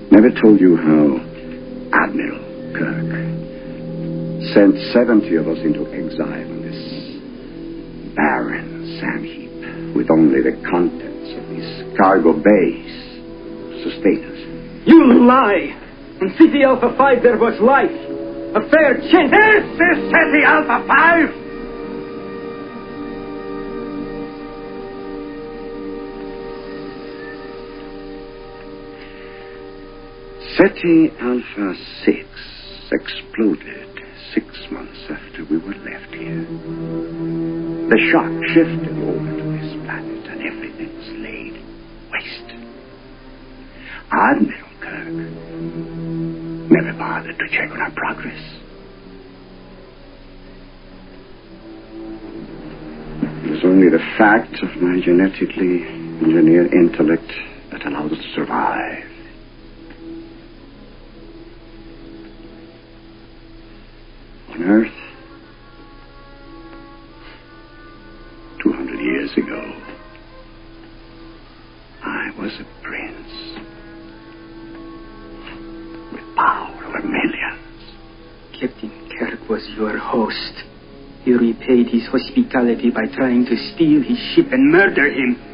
Never told you how Admiral Kirk sent 70 of us into exile on this barren sand heap with only the contents of these cargo bays to sustain us. You lie! In City Alpha 5 there was life. A fair chance. This is City Alpha 5! Ceti Alpha 6 exploded 6 months after we were left here. The shock shifted over to this planet and everything was laid waste. Admiral Kirk never bothered to check on our progress. It was only the fact of my genetically engineered intellect that allowed us to survive. On Earth, 200 years ago, I was a prince with power over millions. Captain Kirk was your host. You repaid his hospitality by trying to steal his ship and murder him.